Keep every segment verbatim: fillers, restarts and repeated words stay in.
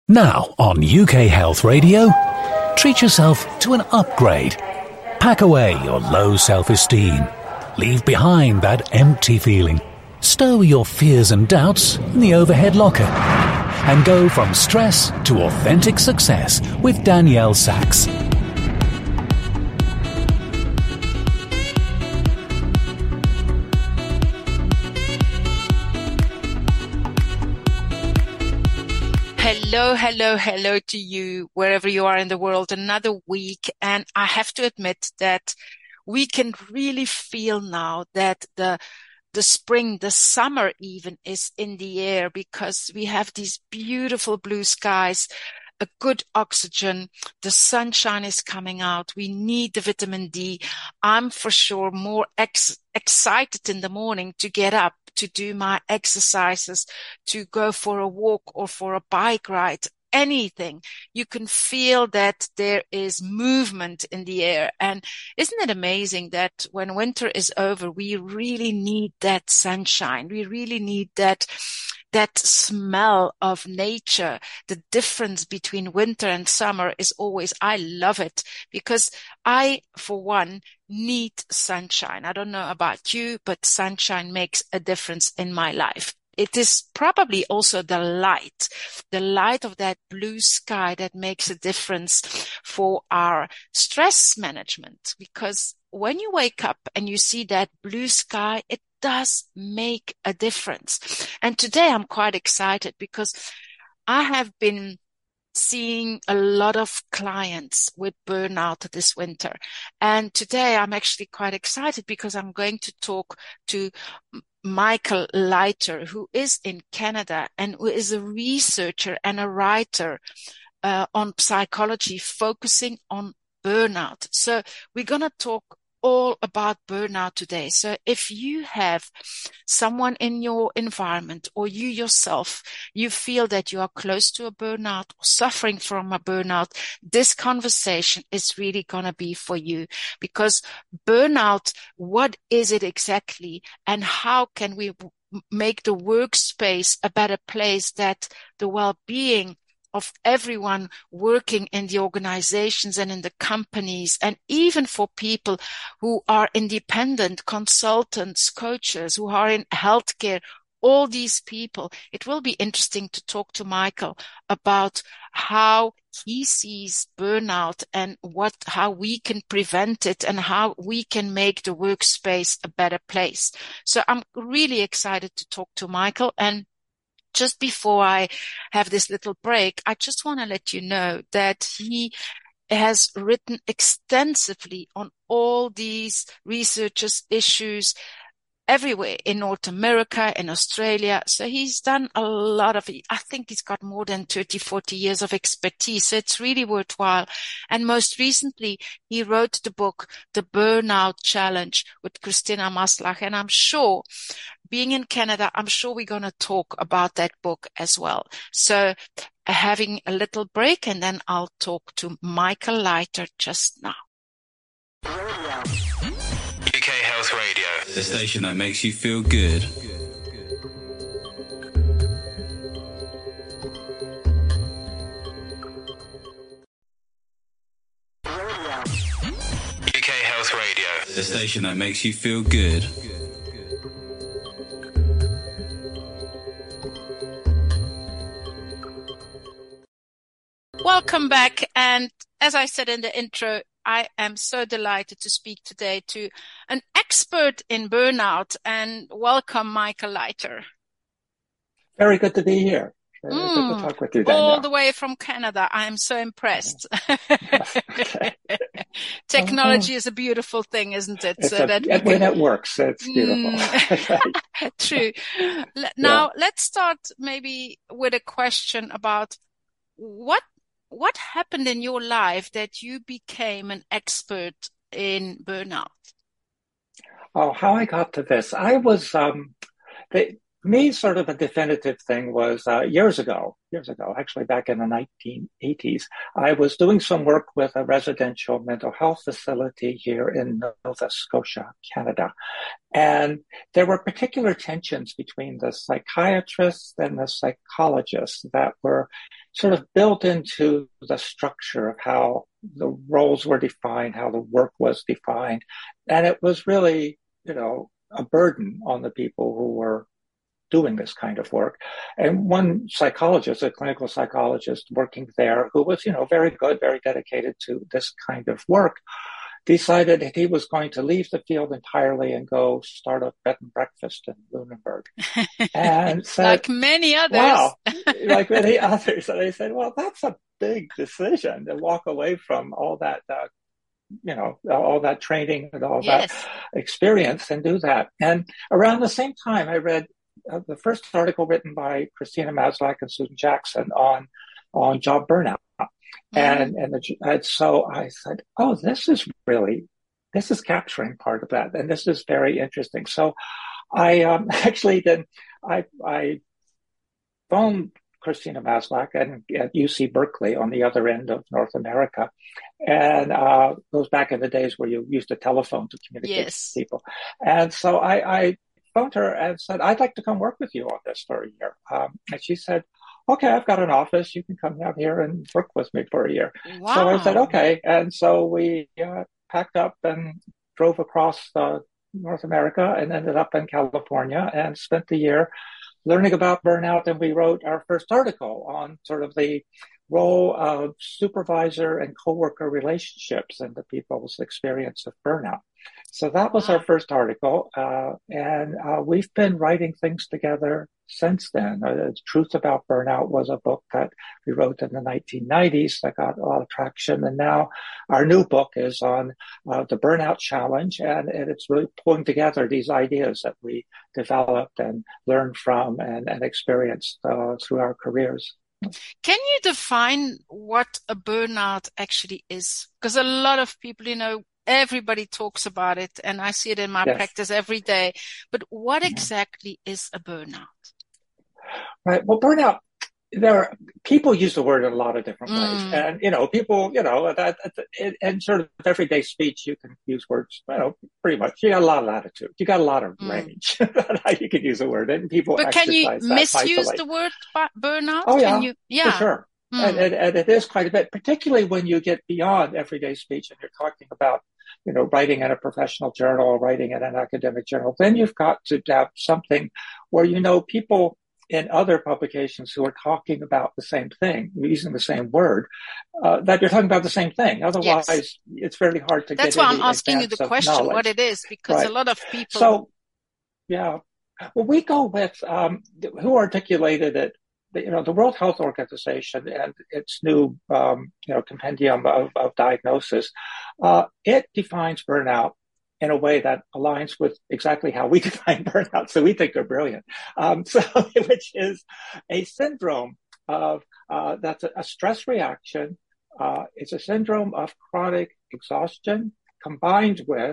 Now on U K Health Radio, treat yourself to an upgrade. Pack away your low self-esteem. Leave behind that empty feeling. Stow your fears and doubts in the overhead locker. And go from stress to authentic success with Danielle Sachs. Hello, hello, hello to you, wherever you are in the world. Another week. And I have to admit that we can really feel now that the the spring, the summer even is in the air, because we have these beautiful blue skies, a good oxygen, the sunshine is coming out. We need the vitamin D. I'm for sure more ex- excited in the morning to get up, to do my exercises, to go for a walk or for a bike ride, anything. You can feel that there is movement in the air. And isn't it amazing that when winter is over, we really need that sunshine. We really need that that smell of nature. The difference between winter and summer is always, I love it, because I, for one, need sunshine. I don't know about you, but sunshine makes a difference in my life. It is probably also the light, the light of that blue sky that makes a difference for our stress management. Because when you wake up and you see that blue sky, it does make a difference. And today I'm quite excited because I have been seeing a lot of clients with burnout this winter. And today I'm actually quite excited because I'm going to talk to Michael Leiter, who is in Canada and who is a researcher and a writer uh, on psychology, focusing on burnout. So we're going to talk all about burnout today. So if you have someone in your environment, or you yourself, you feel that you are close to a burnout or suffering from a burnout, this conversation is really going to be for you. Because burnout, what is it exactly, and how can we make the workspace a better place, that the well-being of everyone working in the organizations and in the companies, and even for people who are independent consultants, coaches, who are in healthcare, all these people. It will be interesting to talk to Michael about how he sees burnout and what, how we can prevent it and how we can make the workspace a better place. So I'm really excited to talk to Michael. And just before I have this little break, I just want to let you know that he has written extensively on all these researchers' issues everywhere in North America, in Australia. So he's done a lot of, I think he's got more than thirty, forty years of expertise. So it's really worthwhile. And most recently, he wrote the book, The Burnout Challenge, with Christina Maslach. And I'm sure, being in Canada, I'm sure we're going to talk about that book as well. So having a little break, and then I'll talk to Michael Leiter just now. U K Health Radio, the station that makes you feel good. U K Health Radio, the station that makes you feel good. Welcome back. And as I said in the intro, I am so delighted to speak today to an expert in burnout, and welcome Michael Leiter. Very good to be here. Very mm, good to talk with you, Danielle. All the way from Canada. I am so impressed. Technology is a beautiful thing, isn't it? It's so a, that we when can... it works, it's beautiful. Mm. True. Now, yeah. Let's start maybe with a question about what What happened in your life that you became an expert in burnout? Oh, how I got to this. I was, um, the, me sort of a definitive thing was uh, years ago, years ago, actually back in the nineteen eighties, I was doing some work with a residential mental health facility here in Nova Scotia, Canada. And there were particular tensions between the psychiatrists and the psychologists that were sort of built into the structure of how the roles were defined, how the work was defined. And it was really, you know, a burden on the people who were doing this kind of work. And one psychologist, a clinical psychologist working there, who was, you know, very good, very dedicated to this kind of work, decided that he was going to leave the field entirely and go start a bed and breakfast in Lunenburg. And said, like many others. Wow, like many others. And they said, well, that's a big decision to walk away from all that, uh, you know, all that training and all yes. that experience and do that. And around the same time, I read uh, the first article written by Christina Maslach and Susan Jackson on, on job burnout. And, and, the, and so I said, oh, this is really, this is capturing part of that. And this is very interesting. So I, um, actually then I, I phoned Christina Maslach and at U C Berkeley on the other end of North America. And, uh, goes back in the days where you used a telephone to communicate yes. with people. And so I, I phoned her and said, I'd like to come work with you on this for a year. Um, and she said, okay, I've got an office. You can come out here and work with me for a year. Wow. So I said, okay. And so we uh, packed up and drove across uh, North America and ended up in California and spent the year learning about burnout. And we wrote our first article on sort of the role of supervisor and coworker relationships and the people's experience of burnout. So that was our first article. Uh, and uh, we've been writing things together since then. Uh, the Truth About Burnout was a book that we wrote in the nineteen nineties that got a lot of traction. And now our new book is on uh, the Burnout Challenge. And, and it's really pulling together these ideas that we developed and learned from and, and experienced uh, through our careers. Can you define what a burnout actually is? Because a lot of people, you know, everybody talks about it, and I see it in my yes. practice every day. But what yeah. exactly is a burnout? Right. Well, burnout, there are, people use the word in a lot of different mm. ways. And, you know, people, you know, that, that in sort of everyday speech, you can use words, you know, pretty much. You got a lot of latitude. You got a lot of mm. range. How you can use a word. And people But can you that, misuse isolate. the word burnout? Oh, yeah. Can you, yeah. For sure. Mm. And, and, and it is quite a bit, particularly when you get beyond everyday speech and you're talking about, you know, writing in a professional journal or writing in an academic journal. Then you've got to have something where, you know, people in other publications who are talking about the same thing, using the same word, uh, that you're talking about the same thing. Otherwise, yes. it's very hard to That's get That's why I'm asking you the question, knowledge. What it is, because right. a lot of people... So, yeah. Well, we go with, um, who articulated it, the, you know, the World Health Organization and its new, um, you know, compendium of, of diagnosis. Uh, it defines burnout in a way that aligns with exactly how we define burnout. So we think they're brilliant. Um, so, which is a syndrome of, uh, that's a, a stress reaction. Uh, it's a syndrome of chronic exhaustion combined with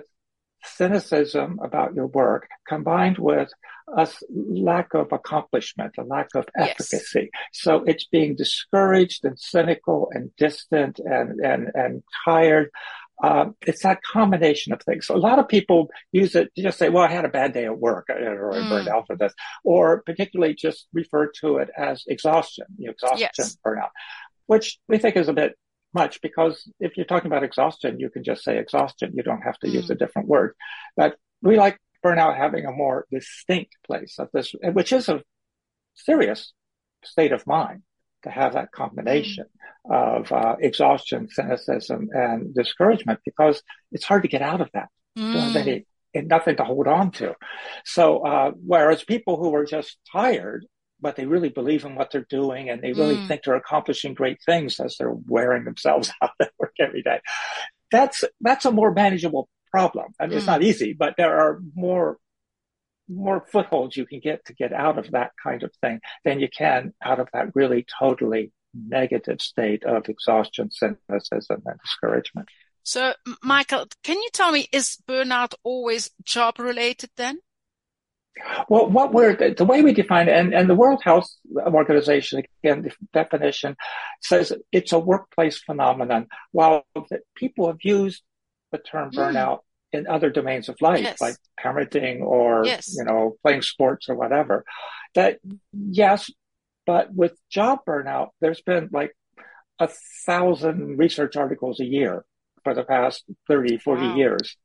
cynicism about your work, combined with a lack of accomplishment, a lack of efficacy. Yes. So it's being discouraged and cynical and distant and, and, and tired. Um, it's that combination of things. So a lot of people use it to just say, well, I had a bad day at work or I mm. burned out for this, or particularly just refer to it as exhaustion, you know, exhaustion, yes. burnout, which we think is a bit much because if you're talking about exhaustion, you can just say exhaustion. You don't have to mm. use a different word. But we like burnout having a more distinct place of this, which is a serious state of mind to have that combination mm. of uh, exhaustion, cynicism, and discouragement because it's hard to get out of that. Mm. You don't have any, nothing to hold on to. So, uh, whereas people who are just tired, but they really believe in what they're doing and they really mm. think they're accomplishing great things as they're wearing themselves out at work every day. That's, that's a more manageable problem. I mean, mm. it's not easy, but there are more, more footholds you can get to get out of that kind of thing than you can out of that really totally negative state of exhaustion, cynicism, and discouragement. So, Michael, can you tell me, is burnout always job related then? Well, what we're, the way we define it, and, and the World Health Organization, again, the definition says it's a workplace phenomenon. While people have used the term burnout mm. in other domains of life, yes. like parenting or, yes. you know, playing sports or whatever, that yes, But with job burnout, there's been like a thousand research articles a year for the past thirty, forty Wow. years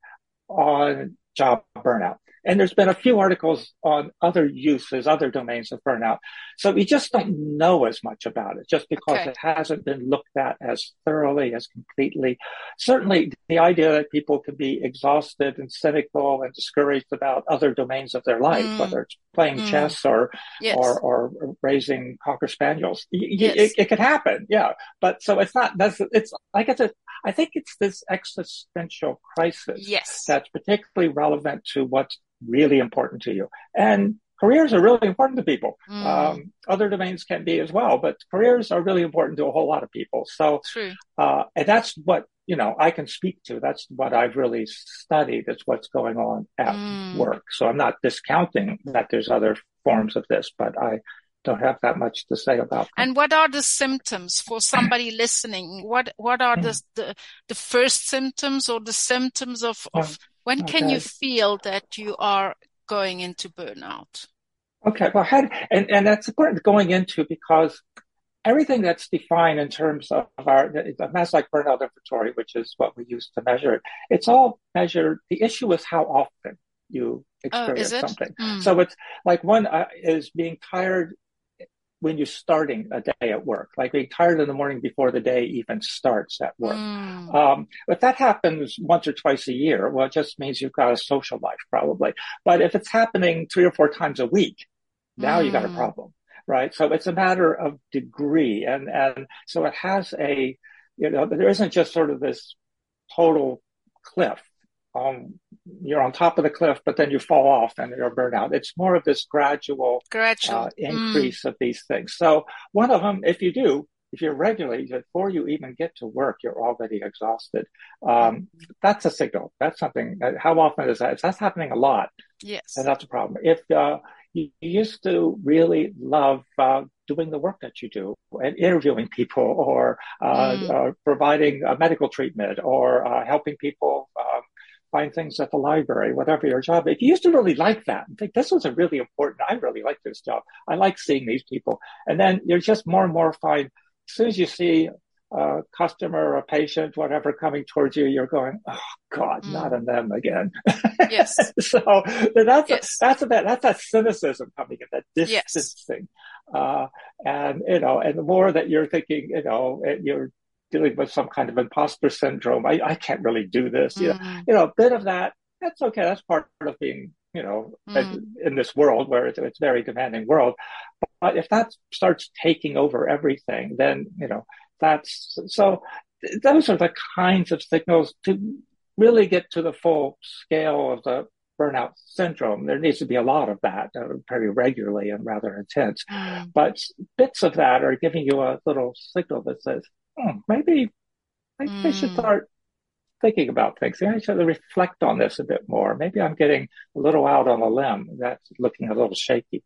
on job burnout. And there's been a few articles on other uses, other domains of burnout. So we just don't know as much about it just because Okay. it hasn't been looked at as thoroughly, as completely. Certainly the idea that people can be exhausted and cynical and discouraged about other domains of their life, Mm. whether it's playing Mm. chess or, Yes. or, or raising Cocker Spaniels. Y- y- Yes. It, it could happen. Yeah. But so it's not, that's, it's like it's a, I think it's this existential crisis Yes. that's particularly relevant to what's really important to you. And careers are really important to people. Mm. Um, other domains can be as well, but careers are really important to a whole lot of people. So, True. uh, and that's what, you know, I can speak to. That's what I've really studied. It's what's going on at Mm. work. So I'm not discounting that there's other forms of this, but I don't have that much to say about them. And what are the symptoms for somebody listening? What what are the the, the first symptoms or the symptoms of, of when can Okay. you feel that you are going into burnout? Okay, well, how, and, and that's important going into because everything that's defined in terms of our the Maslach burnout inventory, which is what we use to measure it, it's all measured. The issue is how often you experience Oh, is it? something. Mm. So it's like one uh, is being tired when you're starting a day at work, like being tired in the morning before the day even starts at work. Mm. Um, if that happens once or twice a year, well, it just means you've got a social life probably. But if it's happening three or four times a week, now Mm. you got a problem, right? So it's a matter of degree. And, and so it has a, you know, there isn't just sort of this total cliff. Um, you're on top of the cliff, but then you fall off and you're burned out. It's more of this gradual, Gradual uh, mm. increase of these things. So one of them, if you do, if you're regularly, before you even get to work, you're already exhausted. Um, that's a signal. That's something. How often is that? If that's happening a lot, Yes. and that's a problem. If uh, you used to really love uh, doing the work that you do and interviewing people or uh, Mm. uh, providing a medical treatment or uh, helping people uh, find things at the library, whatever your job. If you used to really like that and think this was a really important, I really like this job. I like seeing these people. And then you're just more and more find, as soon as you see a customer, a patient, whatever coming towards you, you're going, oh God, Mm. not on them again. Yes. So that's, Yes. a, that's a bit, that's that cynicism coming in, that Yes. distancing. Uh, and, you know, and the more that you're thinking, you know, you're dealing with some kind of imposter syndrome. I, I can't really do this. You know, Mm. you know, a bit of that. That's okay. That's part of being, you know, Mm. in this world where it's, it's a very demanding world. But if that starts taking over everything, then, you know, that's, so those are the kinds of signals to really get to the full scale of the burnout syndrome. There needs to be a lot of that uh, very regularly and rather intense. Mm. But bits of that are giving you a little signal that says, hmm, maybe, maybe I should Mm. start thinking about things. Maybe I should reflect on this a bit more. Maybe I'm getting a little out on a limb that's looking a little shaky.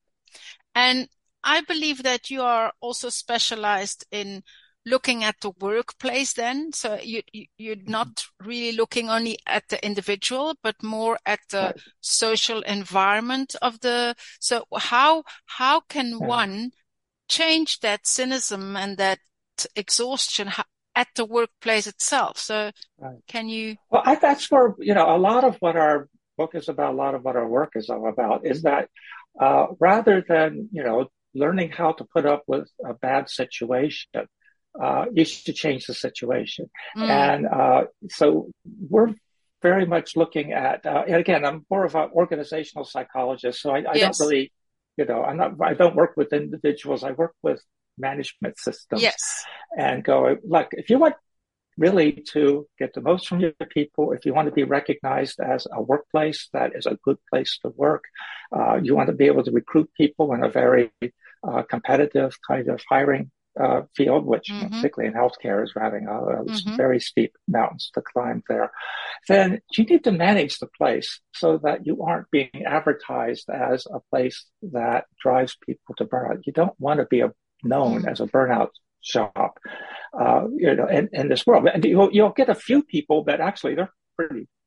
And I believe that you are also specialized in looking at the workplace then. So you, you, you're not really looking only at the individual, but more at the Right. social environment of the, so how, how can Yeah. one change that cynicism and that exhaustion ho- at the workplace itself? So Right. can you? Well, I, that's where, you know, a lot of what our book is about, a lot of what our work is all about is that uh, rather than, you know, learning how to put up with a bad situation, uh, you should change the situation. Mm. And uh, so we're very much looking at, uh, and again, I'm more of an organizational psychologist, so I, I Yes. don't really, you know, I'm not, I don't work with individuals. I work with management systems. Yes. And go, look, if you want really to get the most from your people, if you want to be recognized as a workplace that is a good place to work, uh, you want to be able to recruit people in a very uh, competitive kind of hiring uh, field, which Mm-hmm. you know, particularly in healthcare is having a, a Mm-hmm. very steep mountains to climb there, then you need to manage the place so that you aren't being advertised as a place that drives people to burnout. You don't want to be a, known Mm. as a burnout shop, uh, you know, in, in this world. And you'll, you'll get a few people that actually they're pretty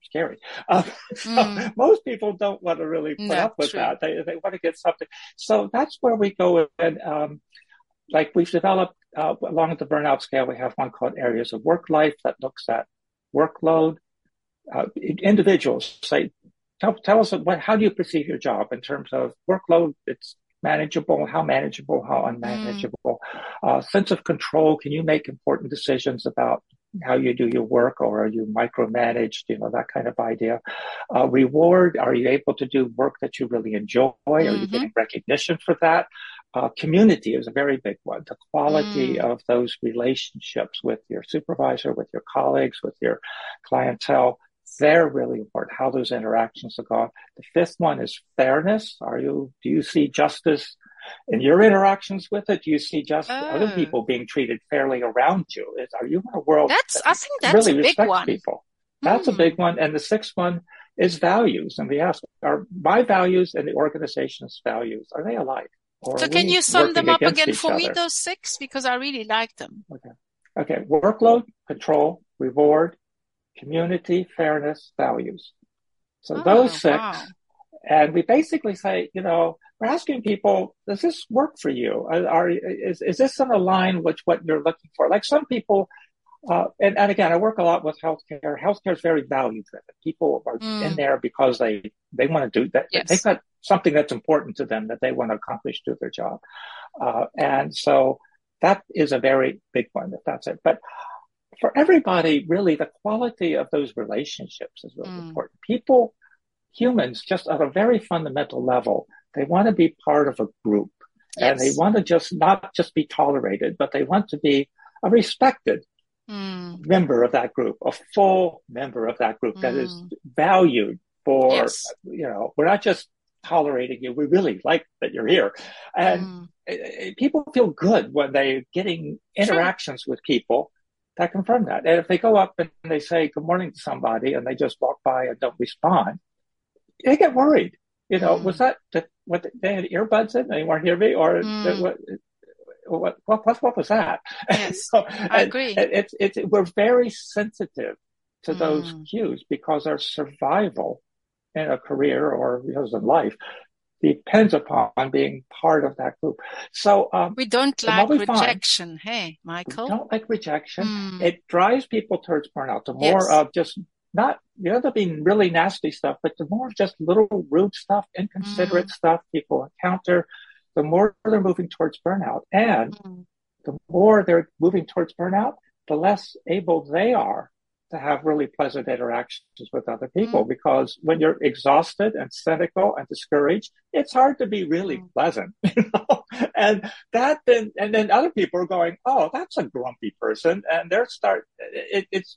scary. Um, so mm. most people don't want to really put Not up with true. that. They they want to get something. So that's where we go in. Um, like we've developed uh, along the burnout scale, we have one called areas of work life that looks at workload. Uh, individuals say, tell, tell us what, how do you perceive your job in terms of workload? It's manageable, how manageable, how unmanageable. Mm. Uh, sense of control. Can you make important decisions about how you do your work, or are you micromanaged? You know, that kind of idea. Uh, reward. Are you able to do work that you really enjoy? Mm-hmm. Are you getting recognition for that? Uh, community is a very big one. The quality mm. of those relationships with your supervisor, with your colleagues, with your clientele, they're really important. How those interactions are going. The fifth one is fairness. Are you, do you see justice in your interactions with it? Do you see just oh. other people being treated fairly around you? Is, are you in a world that's, that I think that's really a big respects one. people? That's mm. a big one. And the sixth one is values. And we ask, are my values and the organization's values, are they alike? Or so can you sum them up again for other? me, those six? Because I really like them. Okay. Okay. Workload, control, reward, community, fairness, values. So oh, those six. Wow. And we basically say, you know, we're asking people, does this work for you? Are, are is, is this in line with what you're looking for? Like some people, uh, and, and again, I work a lot with healthcare. Healthcare is very value driven. People are mm. in there because they, they want to do that. Yes. They've got something that's important to them that they want to accomplish through their job. Uh, and so that is a very big one, if that's it. But for everybody, really, the quality of those relationships is really mm. important. People, humans, just at a very fundamental level, they want to be part of a group. Yes. And they want to just not just be tolerated, but they want to be a respected mm. member of that group, a full member of that group mm. that is valued for, yes. you know, we're not just tolerating you. We really like that you're here. And mm. it, it, people feel good when they're getting interactions sure. with people that confirm that. And if they go up and they say good morning to somebody and they just walk by and don't respond, they get worried. You know, mm. was that the, what they had earbuds in? They weren't hear me, or mm. the, what, what, what, what, what was that? Yes, so, I agree. It's, it's, we're very sensitive to mm. those cues because our survival in a career or because in life depends upon being part of that group. So um, we don't like rejection, find, hey, Michael. We don't like rejection. Mm. It drives people towards burnout. The more yes. of just not, you know, being really nasty stuff, but the more just little rude stuff, inconsiderate mm. stuff people encounter, the more they're moving towards burnout. And mm. the more they're moving towards burnout, the less able they are to have really pleasant interactions with other people. Mm. Because when you're exhausted and cynical and discouraged, it's hard to be really mm. pleasant, you know? And that then, and then other people are going, oh, that's a grumpy person. And they're start, it, it's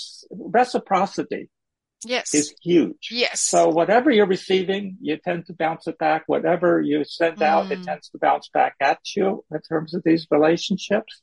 reciprocity. Yes. Is huge. Yes. So whatever you're receiving, you tend to bounce it back. Whatever you send mm. out, it tends to bounce back at you in terms of these relationships.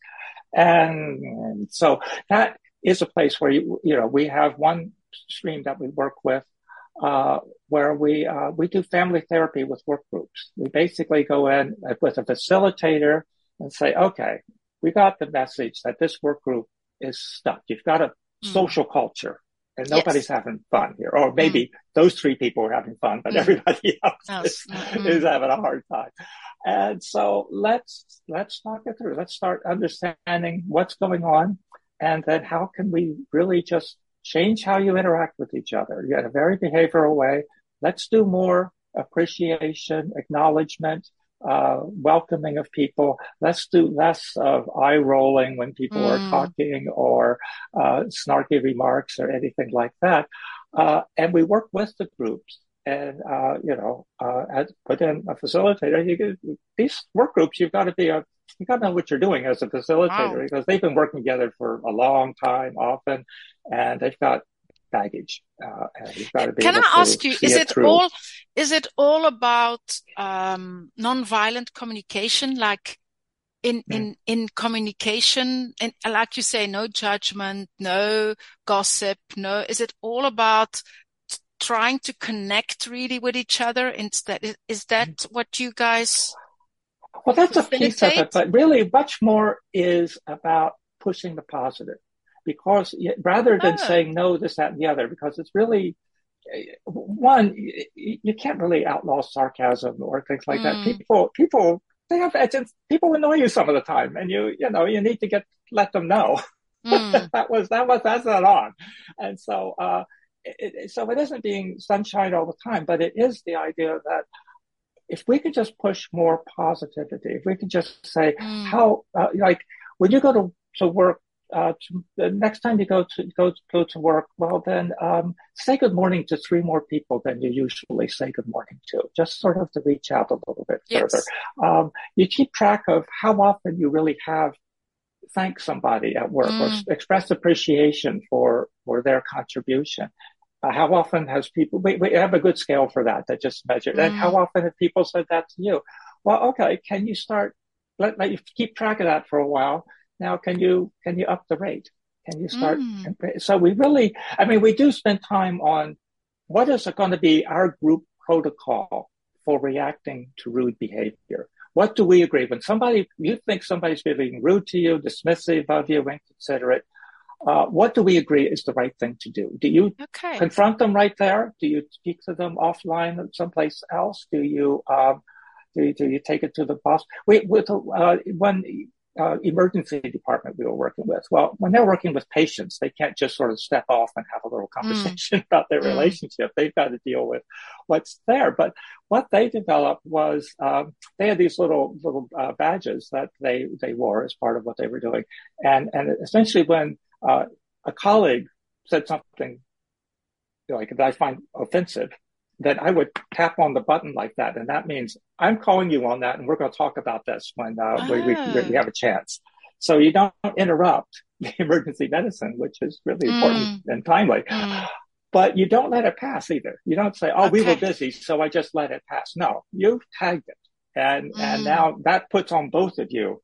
And, and so that is a place where, you, you know, we have one stream that we work with, uh, where we, uh, we do family therapy with work groups. We basically go in with a facilitator and say, okay, we got the message that this work group is stuck. You've got a mm. social culture and nobody's yes. having fun here. Or maybe mm. those three people are having fun, but mm. everybody else oh. is, mm-hmm. is having a hard time. And so let's, let's talk it through. Let's start understanding what's going on. And then how can we really just change how you interact with each other? You in a very behavioral way. Let's do more appreciation, acknowledgement, uh, welcoming of people. Let's do less of eye rolling when people mm. are talking or, uh, snarky remarks or anything like that. Uh, and we work with the groups and, uh, you know, uh, as put in a facilitator. You get, these work groups, you've got to be a You got to know what you're doing as a facilitator wow. because they've been working together for a long time, often, and they've got baggage. Uh, and you've got to be Can able I ask to you? see Is it it through. all? Is it all about um, nonviolent communication, like in mm. in in communication, and like you say, no judgment, no gossip, no? Is it all about t- trying to connect really with each other? Instead, is, is that mm. what you guys? Well, that's a piece of it, but really much more is about pushing the positive. because rather than Oh. saying no, this, that, and the other, because it's really, one, you can't really outlaw sarcasm or things like Mm. that. People, people, they have, it's, people annoy you some of the time, and you, you know, you need to get, let them know. Mm. that was, that was, that's not on. And so, uh, it, it, so it isn't being sunshine all the time, but it is the idea that if we could just push more positivity, if we could just say Mm. how, uh, like when you go to, to work, uh, to, the next time you go to go to, go to work, well then, um, say good morning to three more people than you usually say good morning to, just sort of to reach out a little bit further. Yes. Um, you keep track of how often you really have thanked somebody at work Mm. or s- expressed appreciation for, for their contribution. Uh, how often has people, we, we have a good scale for that, that just measure. Mm. And how often have people said that to you? Well, okay, can you start, let, let you keep track of that for a while. Now, can you, can you up the rate? Can you start? Mm. So we really, I mean, we do spend time on what is going to be our group protocol for reacting to rude behavior. What do we agree? When somebody, you think somebody's being rude to you, dismissive of you, inconsiderate, uh, what do we agree is the right thing to do? Do you Okay. confront them right there? Do you speak to them offline or someplace else? Do you, um, do you, do you take it to the boss? We, with, uh, one, uh, emergency department we were working with. Well, when they're working with patients, they can't just sort of step off and have a little conversation mm. about their mm. relationship. They've got to deal with what's there. But what they developed was, um, they had these little, little, uh, badges that they, they wore as part of what they were doing. And, and essentially when, uh, a colleague said something like that I find offensive, that I would tap on the button like that. And that means I'm calling you on that. And we're going to talk about this when uh, oh. we, we, we have a chance. So you don't interrupt the emergency medicine, which is really mm. important and timely, mm. but you don't let it pass either. You don't say, oh, okay. we were busy, so I just let it pass. No, you've tagged it. And, mm. and now that puts on both of you.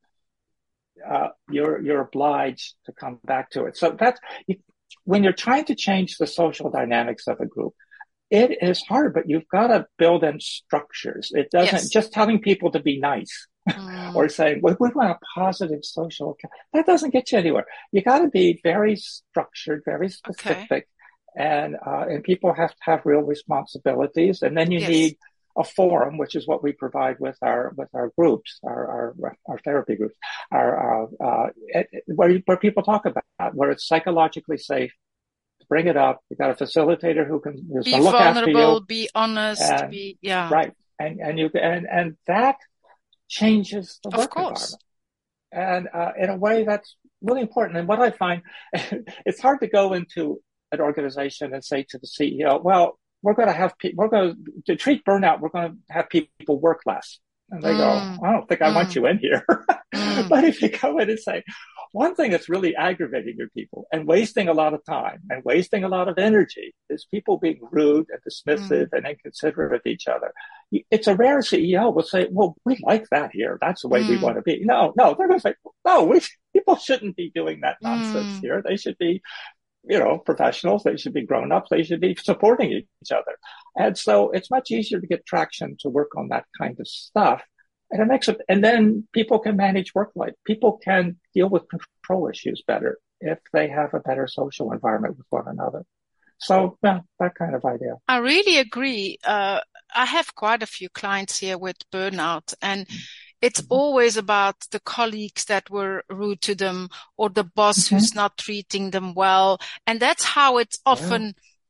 Uh, you're, you're obliged to come back to it. So that's, you, when you're trying to change the social dynamics of a group, it is hard, but you've got to build in structures. It doesn't yes. just telling people to be nice mm. or saying, well, we want a positive social, that doesn't get you anywhere. You got to be very structured, very specific, okay. and, uh, and people have to have real responsibilities. And then you yes. need a forum, which is what we provide with our, with our groups, our, our, our therapy groups, our, uh, uh, where, where people talk about, where it's psychologically safe. Bring it up. You got a facilitator who can who's be look after you. vulnerable, be honest, and, be yeah, right. And and you and and that changes the of work course. environment, and uh, in a way that's really important. And what I find, it's hard to go into an organization and say to the C E O, "Well, we're going to have pe- we're going to treat burnout. We're going to have people work less." And they mm. go, "I don't think I mm. want you in here." mm. But if you go in and say, one thing that's really aggravating your people and wasting a lot of time and wasting a lot of energy is people being rude and dismissive mm. and inconsiderate of each other. It's a rare C E O will say, well, we like that here. That's the way mm. we want to be. No, no, they're going to say, no, we, people shouldn't be doing that nonsense mm. here. They should be, you know, professionals. They should be grown ups. They should be supporting each other. And so it's much easier to get traction to work on that kind of stuff. And it makes it, and then people can manage work life. People can deal with control issues better if they have a better social environment with one another. So, yeah, that kind of idea. I really agree. Uh, I have quite a few clients here with burnout, and it's mm-hmm. always about the colleagues that were rude to them or the boss mm-hmm. who's not treating them well. And that's how it's often yeah.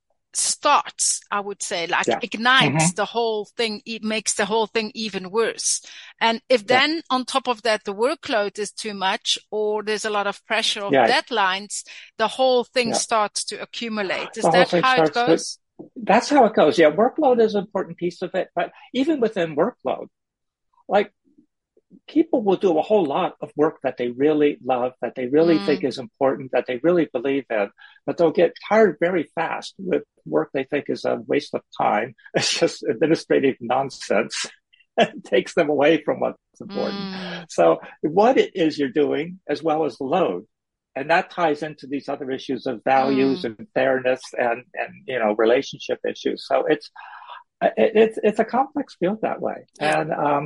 starts, I would say, like yeah. ignites mm-hmm. the whole thing. It makes the whole thing even worse. And if then yeah. on top of that, the workload is too much or there's a lot of pressure of yeah. deadlines, the whole thing yeah. starts to accumulate. Is that how it goes? To, that's how it goes. Yeah. Workload is an important piece of it. But even within workload, like, people will do a whole lot of work that they really love, that they really mm. think is important, that they really believe in, but they'll get tired very fast with work they think is a waste of time. It's just administrative nonsense. It takes them away from what's important. Mm. So what it is you're doing, as well as the load, and that ties into these other issues of values mm. and fairness and, and, you know, relationship issues. So it's, it, it's, it's a complex field that way. Yeah. And, um,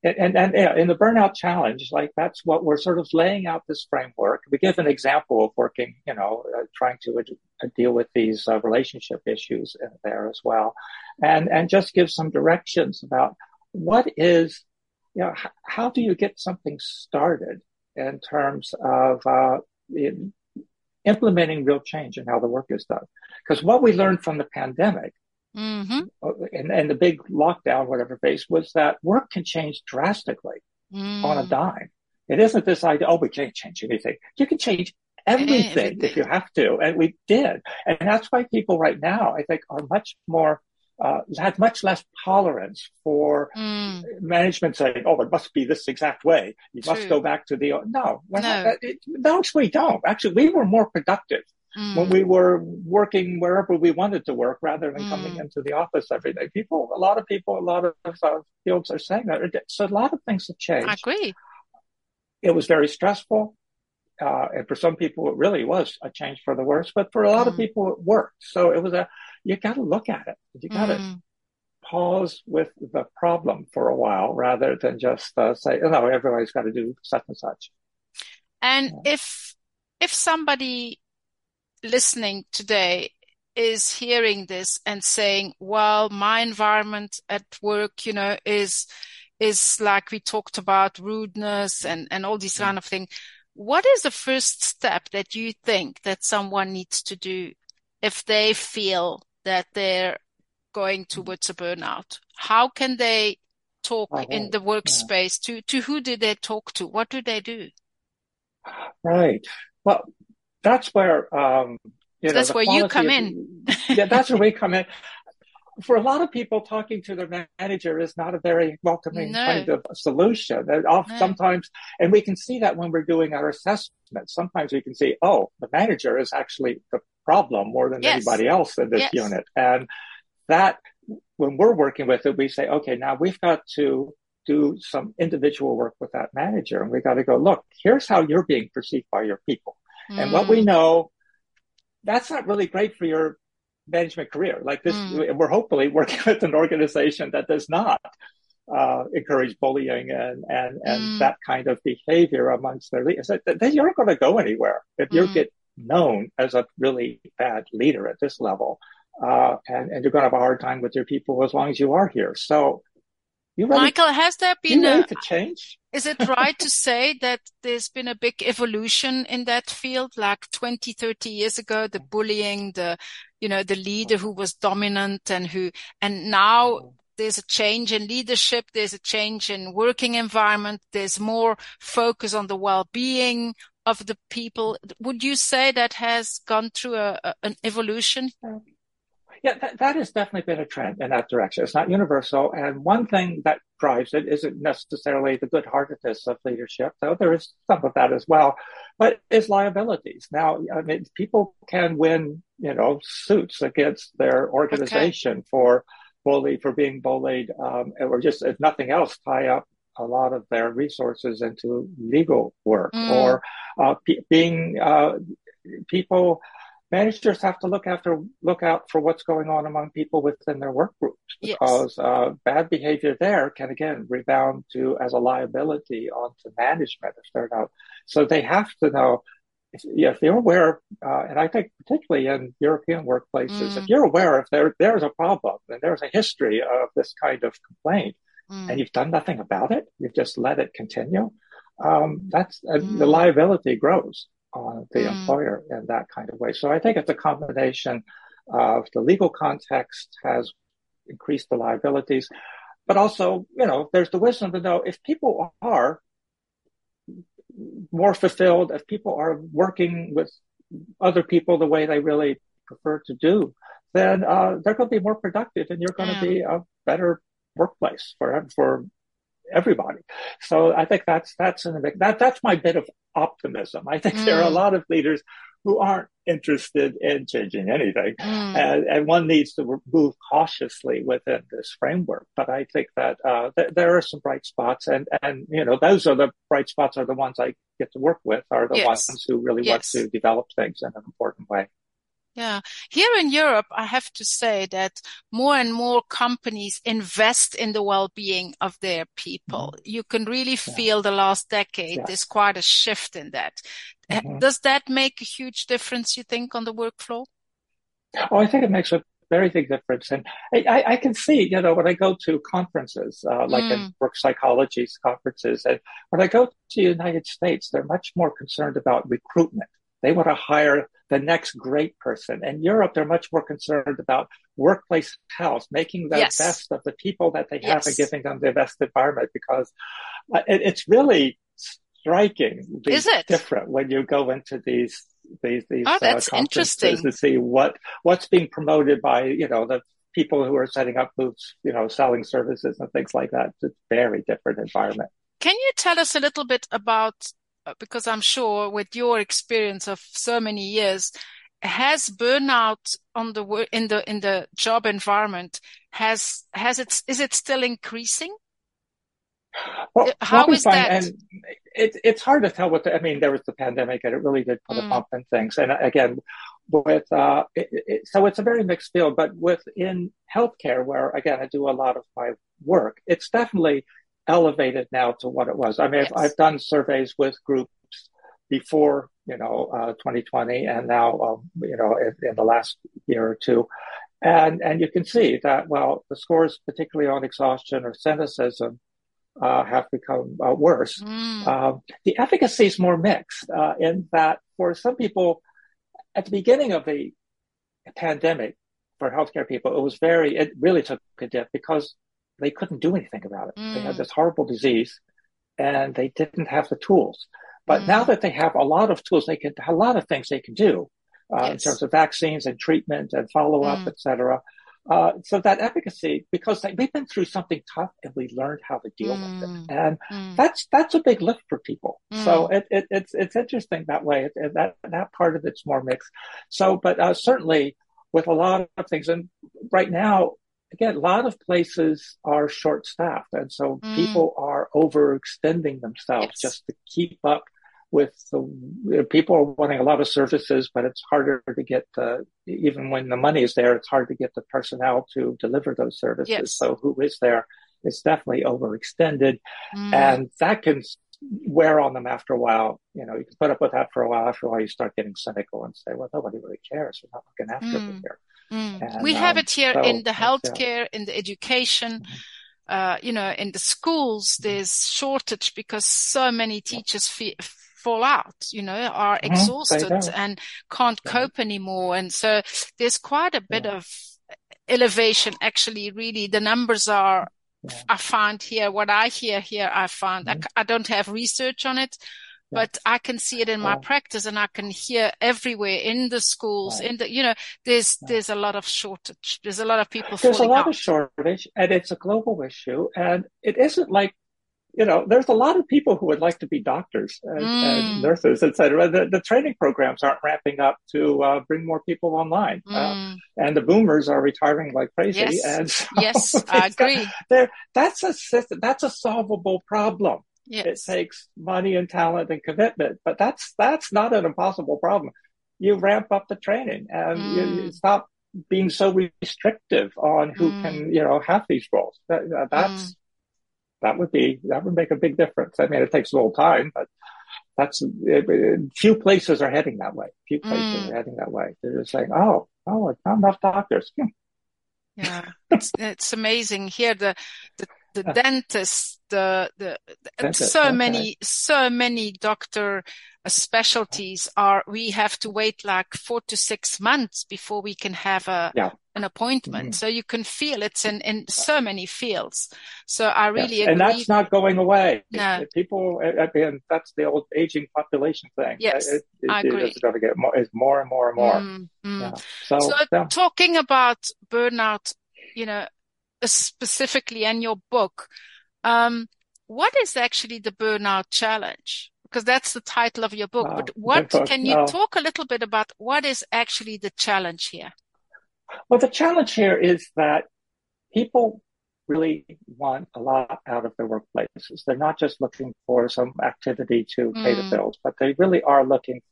And, and, and yeah, in the burnout challenge, like that's what we're sort of laying out this framework. We give an example of working, you know, uh, trying to uh, deal with these uh, relationship issues in there as well. And, and just give some directions about what is, you know, h- how do you get something started in terms of, uh, in implementing real change in how the work is done? Because what we learned from the pandemic, Mm-hmm. And, and the big lockdown, whatever phase, was that work can change drastically Mm. on a dime. It isn't this idea, oh, we can't change anything. You can change everything, Everything. if you have to. And we did. And that's why people right now, I think, are much more, uh, had much less tolerance for Mm. management saying, oh, it must be this exact way. You True. must go back to the, no, we're No. not, it, no, we don't. Actually, we were more productive Mm. when we were working wherever we wanted to work rather than Mm. coming into the office every day. People, a lot of people, a lot of uh, fields are saying that. So a lot of things have changed. I agree. It was very stressful. Uh, and for some people, it really was a change for the worse, but for a lot Mm. of people, it worked. So it was a, you got to look at it. You got to Mm. pause with the problem for a while rather than just uh, say, oh, no, everybody's got to do such and such. And Yeah. if, if somebody listening today is hearing this and saying, well, my environment at work, you know, is, is like we talked about rudeness and, and all these kind of things. What is the first step that you think that someone needs to do if they feel that they're going towards a burnout? How can they talk Oh, in right. the workspace? To, to who do they talk to? What do they do? Right. Well, that's where, um, you know, That's the where you come quality in. of- yeah, that's where we come in. For a lot of people, talking to their manager is not a very welcoming No. kind of solution. And oft- No. Sometimes, and we can see that when we're doing our assessments. Sometimes we can see, oh, the manager is actually the problem more than Yes. anybody else in this Yes. unit. And that, when we're working with it, we say, okay, now we've got to do some individual work with that manager. And we got to go, look, here's how you're being perceived by your people. And what we Mm. know, that's not really great for your management career. Like this, Mm. we're hopefully working with an organization that does not uh, encourage bullying and, and, and Mm. that kind of behavior amongst their leaders. Then you're going to go anywhere if you Mm. get known as a really bad leader at this level. Uh, and, and you're going to have a hard time with your people as long as you are here. So you ready, Michael, has there you been ready a, to change? is it right to say that there's been a big evolution in that field? Like twenty, thirty years ago, the bullying, the, you know, the leader who was dominant and who, and now there's a change in leadership. There's a change in working environment. There's more focus on the well-being of the people. Would you say that has gone through a, a an evolution? Yeah, that, that has definitely been a trend in that direction. It's not universal. And one thing that drives it isn't necessarily the good-heartedness of leadership, though there is some of that as well, but is liabilities. Now, I mean, people can win, you know, suits against their organization okay. for bully, for being bullied, um, or just, if nothing else, tie up a lot of their resources into legal work mm. or uh, p- being uh, people. Managers have to look after, look out for what's going on among people within their work groups because yes. uh, bad behavior there can again rebound to as a liability onto management if they're not. So they have to know if, yeah, if they're aware, uh, and I think particularly in European workplaces, mm. if you're aware if there there's a problem and there's a history of this kind of complaint, mm. and you've done nothing about it, you've just let it continue. Um, that's uh, mm. the liability grows on the mm. employer in that kind of way. So I think it's a combination of the legal context has increased the liabilities, but also, you know, there's the wisdom to know if people are more fulfilled, if people are working with other people the way they really prefer to do, then uh, they're going to be more productive and you're going yeah. to be a better workplace for for everybody. So I think that's that's an, that that's my bit of optimism. I think mm. there are a lot of leaders who aren't interested in changing anything, mm. and, and one needs to move cautiously within this framework. But I think that uh, th- there are some bright spots, and and you know those are the bright spots are the ones I get to work with, are the yes. ones who really yes. want to develop things in an important way. Yeah. Here in Europe, I have to say that more and more companies invest in the well-being of their people. Mm-hmm. You can really Yeah. feel the last decade, Yes. there's quite a shift in that. Mm-hmm. Does that make a huge difference, you think, on the work floor? Oh, I think it makes a very big difference. And I, I, I can see, you know, when I go to conferences, uh, like Mm. in work psychology conferences, and when I go to the United States, they're much more concerned about recruitment. They want to hire the next great person. In Europe, they're much more concerned about workplace health, making the Yes. best of the people that they have Yes. and giving them the best environment, because uh, it, it's really striking, Is it? different when you go into these these these Oh, uh, that's conferences interesting. to see what what's being promoted by, you know, the people who are setting up booths, you know, selling services and things like that. It's a very different environment. Can you tell us a little bit about, uh, because I'm sure with your experience of so many years, has burnout on the wo- in the in the job environment has has it is it still increasing? Well, Uh, what How we is find, that? and it, it's hard to tell what the, I mean, there was the pandemic and it really did put a Mm. bump in things. And again, with, uh, it, it, so it's a very mixed field, but within healthcare, where again, I do a lot of my work, it's definitely elevated now to what it was. I mean, Yes. I've, I've done surveys with groups before, you know, uh, twenty twenty and now, um, you know, in, in the last year or two. And, and you can see that, well, the scores, particularly on exhaustion or cynicism, uh, have become uh, worse. Mm. Uh, the efficacy is more mixed uh, in that for some people, at the beginning of the pandemic, for healthcare people, it was very, it really took a dip because they couldn't do anything about it. Mm. They had this horrible disease and they didn't have the tools. But Mm. now that they have a lot of tools, they can, a lot of things they can do uh, Yes. in terms of vaccines and treatment and follow-up, Mm. et cetera. Uh, so that efficacy, because they, we've been through something tough and we learned how to deal Mm. with it. And Mm. that's, that's a big lift for people. Mm. So it, it, it's, it's interesting that way. It, it, that, that part of it's more mixed. So, but uh, certainly with a lot of things, and right now, again, a lot of places are short staffed. And so Mm. people are overextending themselves Yes. just to keep up with the people are wanting a lot of services, but it's harder to get, uh, even when the money is there, it's hard to get the personnel to deliver those services. Yes. So who is there is definitely overextended. Mm. And that can wear on them after a while. You know, you can put up with that for a while. After a while, you start getting cynical and say, well, nobody really cares. We're not looking after Mm. me here. Mm. And, We have um, it here so in the that's, yeah. healthcare, in the education, uh, you know, in the schools, there's shortage because so many teachers fe- fall out, you know, are Mhm, they exhausted do. and can't Yeah. cope anymore. And so there's quite a bit Yeah. of elevation. Actually, really, the numbers are, Yeah. I find here, what I hear here, I find, I, Mhm. c- I don't have research on it, Yeah. but I can see it in my Well, practice and I can hear everywhere in the schools, right. in the, you know, there's, Yeah. there's a lot of shortage. There's a lot of people There's a falling lot out. of shortage, and it's a global issue. And it isn't like, you know, there's a lot of people who would like to be doctors and, and Mm, nurses, et cetera. The, the training programs aren't ramping up to uh, bring more people online. Uh, mm. and the boomers are retiring like crazy. Yes. And so Yes, I it's got- agree. there, that's a system, that's a solvable problem. It Yes. takes money and talent and commitment, but that's that's not an impossible problem. You ramp up the training and you, you Mm, stop being so restrictive on who mm, can, you know, have these roles. That, that- that's mm. that would be that would make a big difference. I mean, it takes a little time, but that's it, it, few places are heading that way. Few places Mm. are heading that way. They're just saying, "Oh, oh, it's not enough doctors." Hmm. Yeah, it's it's amazing here. The the the dentists, the the That's it. so Okay. many so many doctor uh, specialties are. We have to wait like four to six months before we can have a Yeah. an appointment. Mhm. So you can feel it's in in so many fields. So I really Yes. agree. And that's not going away. No. People, I mean, that's the old aging population thing. Yes, it, it, I it agree. is going to get more, it's more and more and more. Mm, mm. Yeah. So, So yeah. talking about burnout, you know, specifically in your book, um, what is actually the burnout challenge? Because that's the title of your book. Oh, But good what book. can you Oh. talk a little bit about what is actually the challenge here? Well, the challenge here is that people really want a lot out of their workplaces. They're not just looking for some activity to pay the Mm, bills, but they really are looking for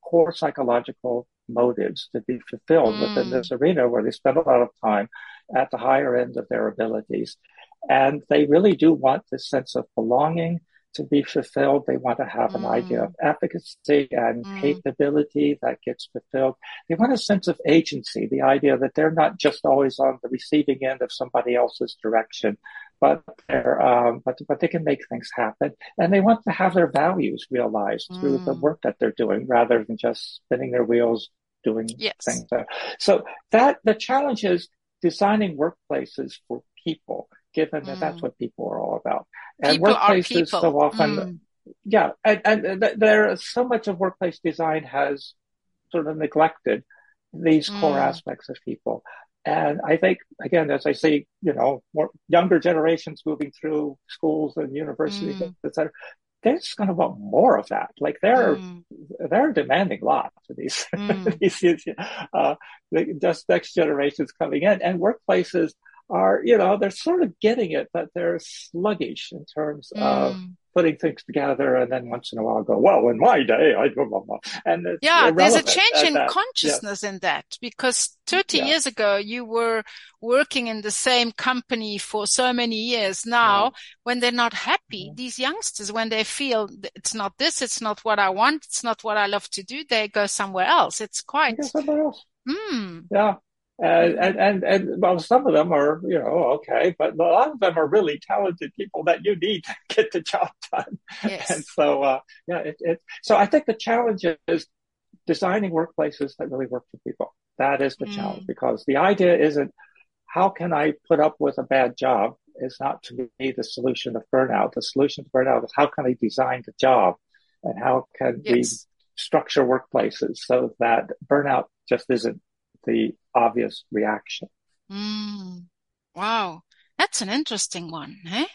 core psychological motives to be fulfilled mm. within this arena where they spend a lot of time at the higher end of their abilities. And they really do want this sense of belonging to be fulfilled. They want to have an mm. idea of efficacy and mm. capability that gets fulfilled. They want a sense of agency, the idea that they're not just always on the receiving end of somebody else's direction, but they're, um, but, but they can make things happen. And they want to have their values realized mm. through the work that they're doing rather than just spinning their wheels doing yes. things. So that the challenge is designing workplaces for people, given that mm. that's what people are all about. And people workplaces so often, mm. yeah, and, and th- there so much of workplace design has sort of neglected these mm. core aspects of people. And I think, again, as I see, you know, more younger generations moving through schools and universities, mm. et cetera, they're just going to want more of that. Like they're mm. they're demanding lots of these, mm. these uh, just next generations coming in, and workplaces are, you know, they're sort of getting it, but they're sluggish in terms mm. of putting things together, and then once in a while go, well, in my day, I blah, blah, blah. And it's yeah, there's a change in that. consciousness yeah. in that, because thirty yeah. years ago, you were working in the same company for so many years. Now, yeah. when they're not happy, yeah. these youngsters, when they feel it's not this, it's not what I want, it's not what I love to do, they go somewhere else. It's quite. They go somewhere else. Mm. Yeah. And, and, and, and, well, some of them are, you know, okay, but a lot of them are really talented people that you need to get the job done. Yes. And so, uh, yeah, it, it, so I think the challenge is designing workplaces that really work for people. That is the mm. challenge, because the idea isn't how can I put up with a bad job is not to me the solution of burnout. The solution to burnout is how can I design the job, and how can yes. we structure workplaces so that burnout just isn't the obvious reaction. Mm. Wow. That's an interesting one, eh?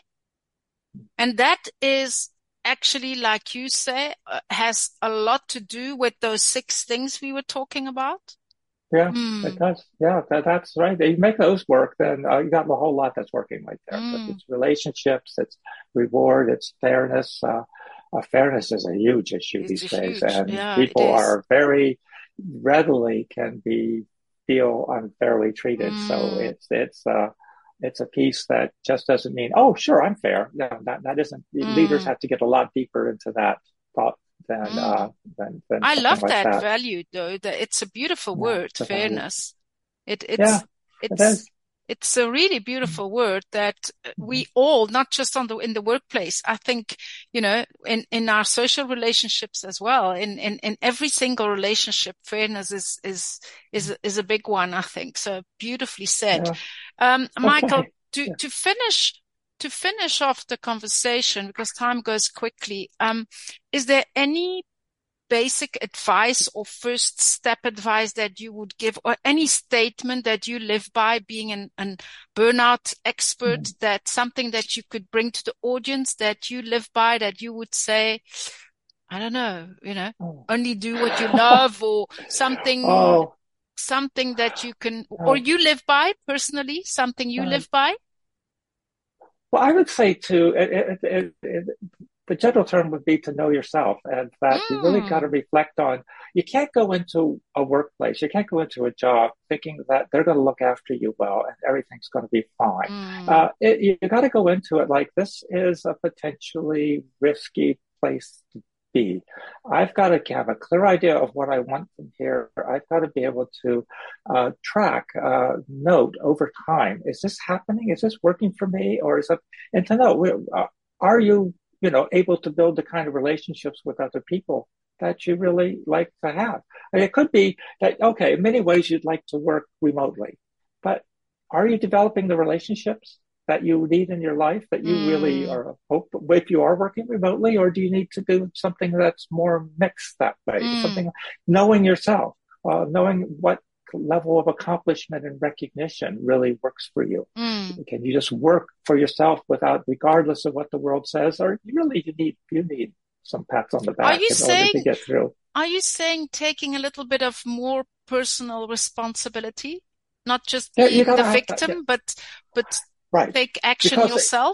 And that is actually, like you say, uh, has a lot to do with those six things we were talking about. Yeah, mm. it does. Yeah, that, that's right. If you make those work, then uh, you got a whole lot that's working right there. Mm. It's relationships, it's reward, it's fairness. Uh, uh, fairness is a huge issue it's these days, huge. and yeah, people are very readily can be feel unfairly treated. Mm. So it's it's uh it's a piece that just doesn't mean, oh, sure, I'm fair. No, that that isn't. Mm. Leaders have to get a lot deeper into that thought than mm. uh than, than I love like that, that value though. That it's a beautiful yeah, word, fairness. It it's yeah, it's it it's a really beautiful word that we all, not just on the in the workplace, I think, you know, in in our social relationships as well, in in in every single relationship, fairness is is is is a big one, I think. So beautifully said. Yeah. Um Michael, okay. to yeah. to finish to finish off the conversation, because time goes quickly, um is there any basic advice or first step advice that you would give, or any statement that you live by, being an, an burnout expert, mm. that something that you could bring to the audience that you live by, that you would say, I don't know, you know, oh. only do what you love, or something, oh. something that you can, or you live by personally, something you live by? Well, I would say too, it, it, it, it, the general term would be to know yourself, and that mm. you really got to reflect on, you can't go into a workplace, you can't go into a job thinking that they're going to look after you well and everything's going to be fine. Mm. Uh, it, you got to go into it like, this is a potentially risky place to be. I've got to have a clear idea of what I want from here. I've got to be able to uh, track, uh, note over time, is this happening? Is this working for me? Or is it, and to know, uh, are you you know, able to build the kind of relationships with other people that you really like to have. I mean, it could be that, okay, in many ways you'd like to work remotely, but are you developing the relationships that you need in your life, that you mm. really are, hope, if you are working remotely, or do you need to do something that's more mixed that way? Mm. Something, knowing yourself, uh, knowing what level of accomplishment and recognition really works for you. Mm. Can you just work for yourself without, regardless of what the world says, or you really you need you need some pats on the back in saying, order to get through? Are you saying taking a little bit of more personal responsibility, not just yeah, being the have, victim, yeah. but but right. take action because yourself?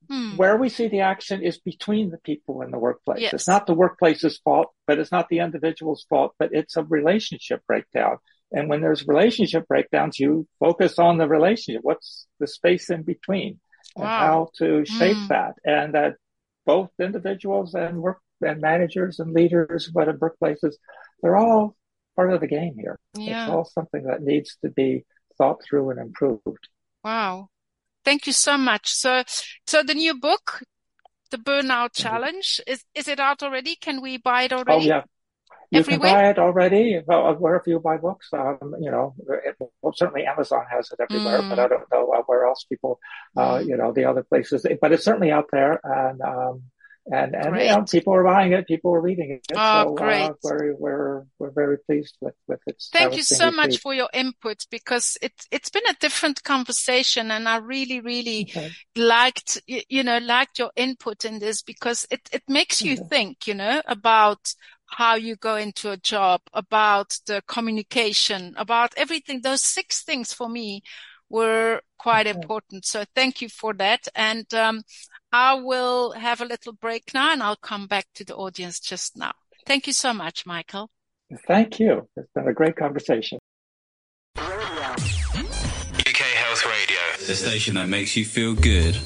Hmm. where we see the action is between the people in the workplace. Yes. It's not the workplace's fault, but it's not the individual's fault, but it's a relationship breakdown. And when there's relationship breakdowns, you focus on the relationship. What's the space in between and Wow. how to shape Mm. that. And that both individuals and work and managers and leaders, but in workplaces, they're all part of the game here. Yeah. It's all something that needs to be thought through and improved. Wow. Thank you so much. So, so the new book, The Burnout Challenge, is, is it out already? Can we buy it already? Oh, yeah. You Everywhere? can buy it already, well, wherever you buy books. Um, you know, it, well, certainly Amazon has it everywhere, Mm. but I don't know uh, where else people, uh, Mm. you know, the other places. But it's certainly out there, and um, and and you Great. know, people are buying it, people are reading it. Oh, so great. uh, we're we're we're very pleased with with its. how Thank you it's being so much received. for your input, because it's it's been a different conversation, and I really, really Okay. liked, you, you know, liked your input in this, because it, it makes you Okay. think, you know, about how you go into a job, about the communication, about everything. Those six things for me were quite Okay. important. So thank you for that. And um, I will have a little break now, and I'll come back to the audience just now. Thank you so much, Michael. Thank you. It's been a great conversation. U K Health Radio, the station that makes you feel good.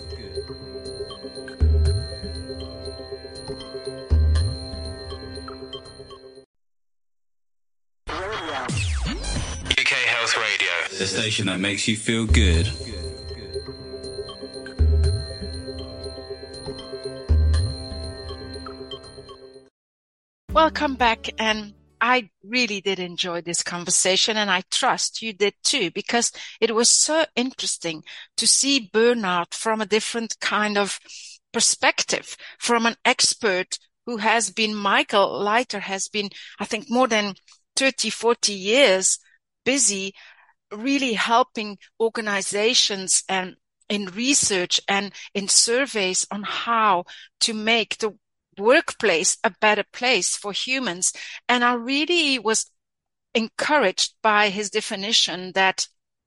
U K Health Radio, the station that makes you feel good. Welcome back, and I really did enjoy this conversation, and I trust you did too, because it was so interesting to see burnout from a different kind of perspective, from an expert who has been, Michael Leiter has been, I think, more than thirty, forty years busy really helping organizations and in research and in surveys on how to make the workplace a better place for humans. And I really was encouraged by his definition that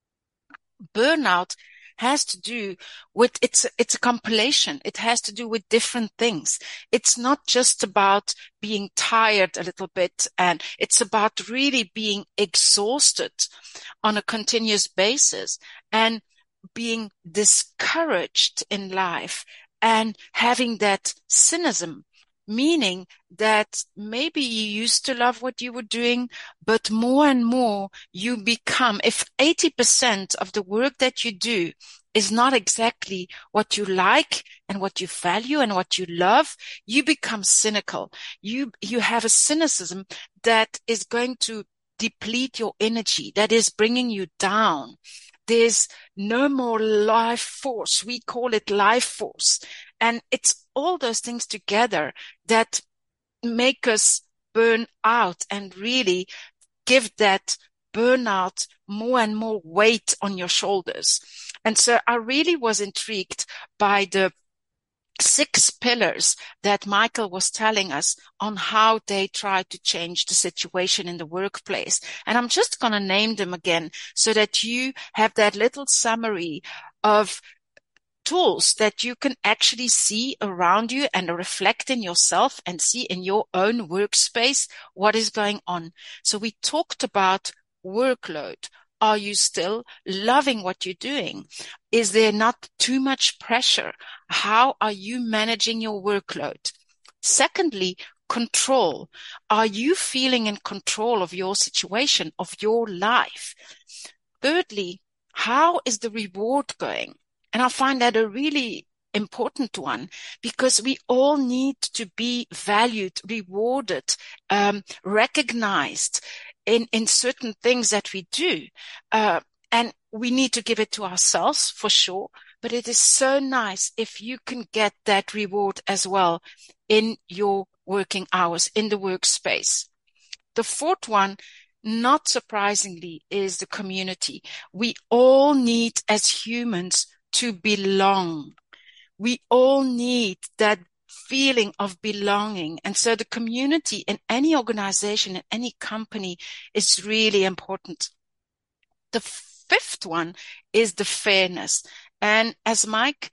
burnout has to do with, it's, it's a compilation. It has to do with different things. It's not just about being tired a little bit, and it's about really being exhausted on a continuous basis and being discouraged in life and having that cynicism, meaning that maybe you used to love what you were doing, but more and more you become, if eighty percent of the work that you do is not exactly what you like and what you value and what you love, you become cynical. You, you have a cynicism that is going to deplete your energy, that is bringing you down. There's no more life force. We call it life force. And it's all those things together that make us burn out and really give that burnout more and more weight on your shoulders. And so I really was intrigued by the six pillars that Michael was telling us on how they try to change the situation in the workplace. And I'm just going to name them again so that you have that little summary of tools that you can actually see around you and reflect in yourself and see in your own workspace what is going on. So we talked about workload. Are you still loving what you're doing? Is there not too much pressure? How are you managing your workload? Secondly, control. Are you feeling in control of your situation, of your life? Thirdly, how is the reward going? And I find that a really important one, because we all need to be valued, rewarded, um, recognized in, in certain things that we do. Uh, and we need to give it to ourselves for sure. But it is so nice if you can get that reward as well in your working hours, in the workspace. The fourth one, not surprisingly, is the community. We all need as humans to belong. We all need that feeling of belonging. And so the community in any organization, in any company is really important. The fifth one is the fairness. And as Mike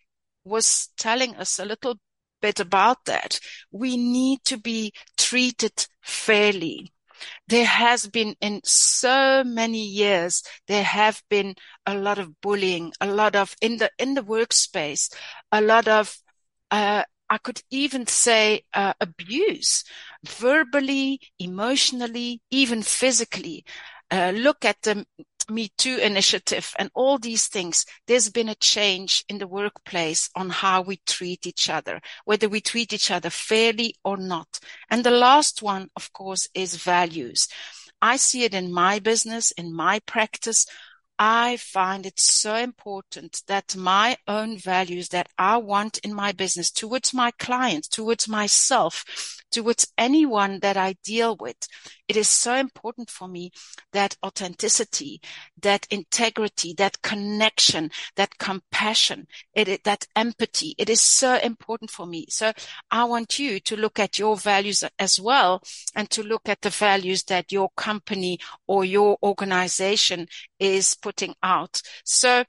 was telling us a little bit about that. We need to be treated fairly. There has been, in so many years, there have been a lot of bullying, a lot of, in the, in the workspace, a lot of, uh, I could even say, uh, abuse, verbally, emotionally, even physically. Uh, look at the Me Too initiative and all these things. There's been a change in the workplace on how we treat each other, whether we treat each other fairly or not. And the last one, of course, is values. I see it in my business, in my practice. I find it so important that my own values that I want in my business towards my clients, towards myself, towards anyone that I deal with, it is so important for me that authenticity, that integrity, that connection, that compassion, it, that empathy, it is so important for me. So I want you to look at your values as well, and to look at the values that your company or your organization is putting out. So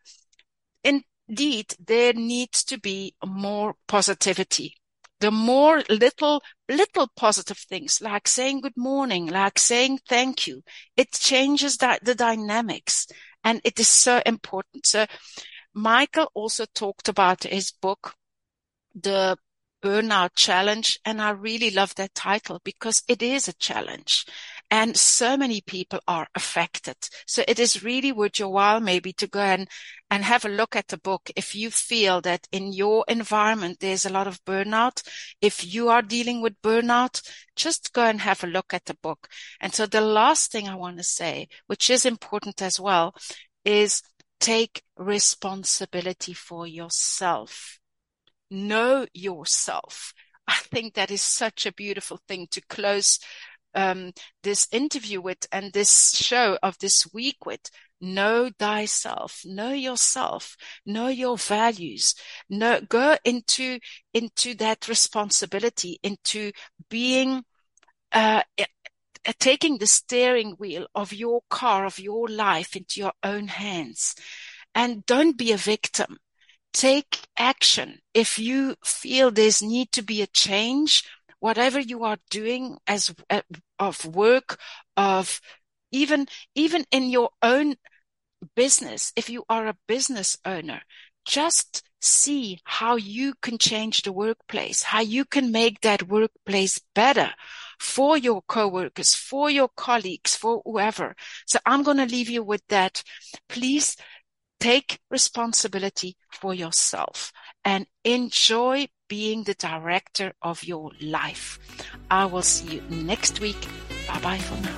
indeed, there needs to be more positivity. The more little, little positive things, like saying good morning, like saying thank you, it changes that, the dynamics, and it is so important. So Michael also talked about his book, The Burnout Challenge, and I really love that title because it is a challenge. And so many people are affected. So it is really worth your while maybe to go and, and have a look at the book. If you feel that in your environment, there's a lot of burnout, if you are dealing with burnout, just go and have a look at the book. And so the last thing I want to say, which is important as well, is take responsibility for yourself. Know yourself. I think that is such a beautiful thing to close Um, this interview with, and this show of this week with. Know thyself, know yourself, know your values, know, go into, into that responsibility, into being, uh, taking the steering wheel of your car, of your life into your own hands, and don't be a victim. Take action. If you feel there's need to be a change, whatever you are doing as uh, of work, of even, even in your own business, if you are a business owner, just see how you can change the workplace, how you can make that workplace better for your coworkers, for your colleagues, for whoever. So I'm going to leave you with that. Please take responsibility for yourself and enjoy being the director of your life. I will see you next week. Bye-bye for now.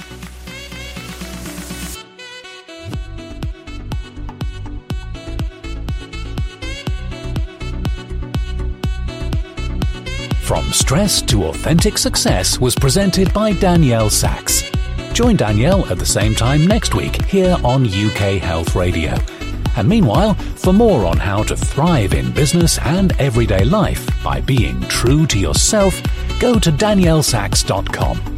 From Stress to Authentic Success was presented by Danielle Sachs. Join Danielle at the same time next week here on U K Health Radio. And meanwhile, for more on how to thrive in business and everyday life by being true to yourself, go to danielle sachs dot com.